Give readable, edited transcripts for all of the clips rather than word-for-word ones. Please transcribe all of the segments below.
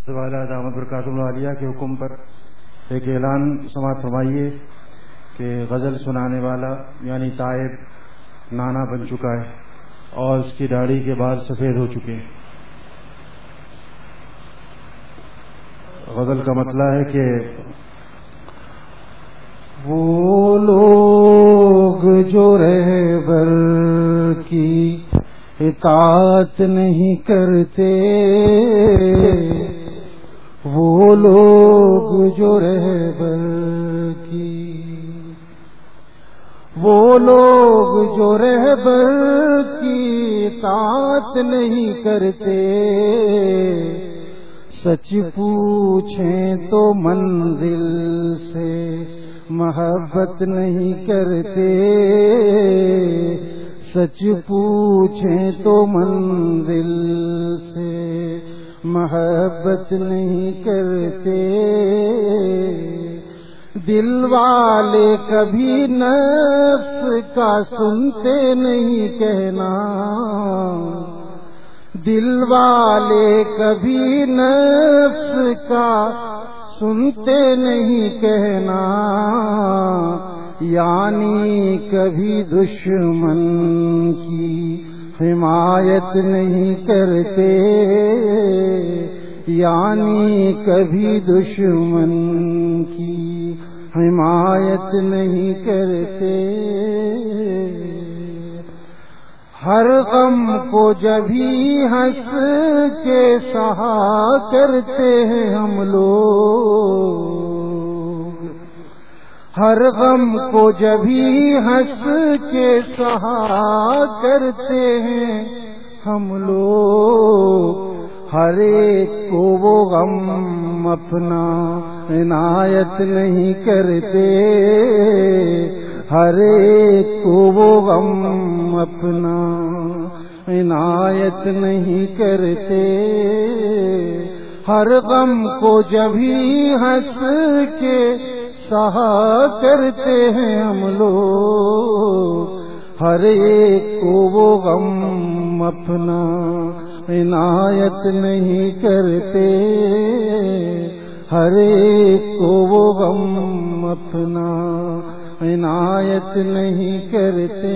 والا دامت برکاتہ العالیہ کے حکم پر ایک اعلان سماعت فرمائیے کہ غزل سنانے والا یعنی تائب نانا بن چکا ہے اور اس کی داڑھی کے بال سفید ہو چکے ہیں۔ غزل کا مطلب ہے کہ وہ لوگ جو رہبر کی اطاعت نہیں کرتے، وہ لوگ جو رہبر کی اطاعت نہیں کرتے، سچ پوچھیں تو منزل سے محبت نہیں کرتے، سچ پوچھیں تو منزل سے محبت نہیں کرتے، دل والے کبھی نفس کا سنتے نہیں کہنا، دل والے کبھی نفس کا سنتے نہیں کہنا، یعنی کبھی دشمن کی حمایت نہیں کرتے، یعنی کبھی دشمن کی حمایت نہیں کرتے، ہر غم کو جبھی ہنس کے سہا کرتے ہیں ہم لوگ، ہر غم کو جبھی ہنس کے سہا کرتے ہیں ہم لوگ، ہر ایک کو وہ غم اپنا عنایت نہیں کرتے، ہر ایک کو وہ غم اپنا عنایت نہیں کرتے، ہر غم کو جبھی ہنس کے سہا کرتے ہیں ہم لوگ، ہر ایک کو وہ غم اپنا عنایت نہیں کرتے، ہر ایک کو وہ غم اپنا عنایت نہیں کرتے،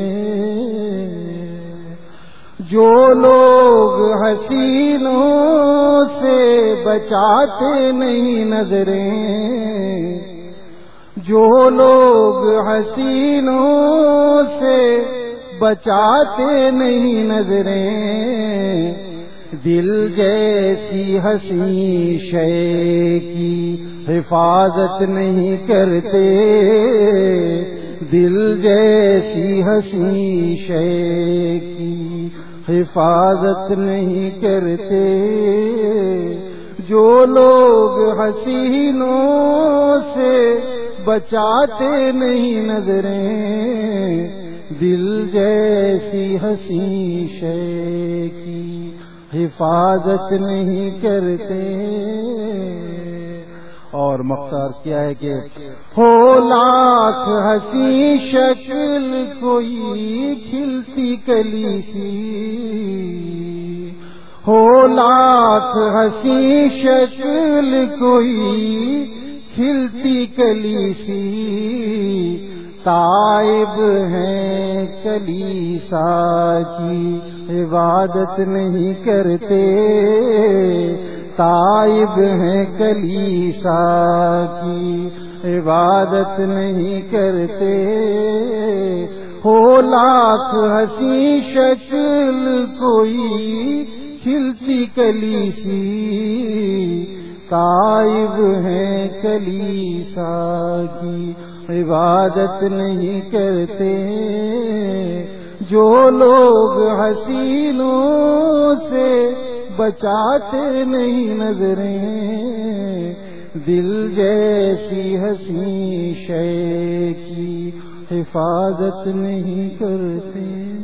جو لوگ حسینوں سے بچاتے نہیں نظریں، جو لوگ حسینوں سے بچاتے نہیں نظریں، دل جیسی حسین شے کی حفاظت نہیں کرتے، دل جیسی حسین شے کی حفاظت نہیں کرتے، جو لوگ حسینوں سے بچاتے نہیں نظریں، دل جیسی حسین شے کی حفاظت نہیں کرتے۔ اور مختار کیا ہے کہ ہو لاکھ حسین شکل کوئی کھلتی کلی سی، ہو لاکھ حسین شکل کوئی کھلتی کلی سی، تائب ہیں کلیسا کی عبادت نہیں کرتے، تائب ہیں کلیسا کی عبادت نہیں کرتے، ہو لاکھ حسین شکل کوئی کھلتی کلی سی، تائب ہیں کلیسا کی عبادت نہیں کرتے، جو لوگ حسینوں سے بچاتے نہیں نظریں، دل جیسی حسین شے کی حفاظت نہیں کرتے۔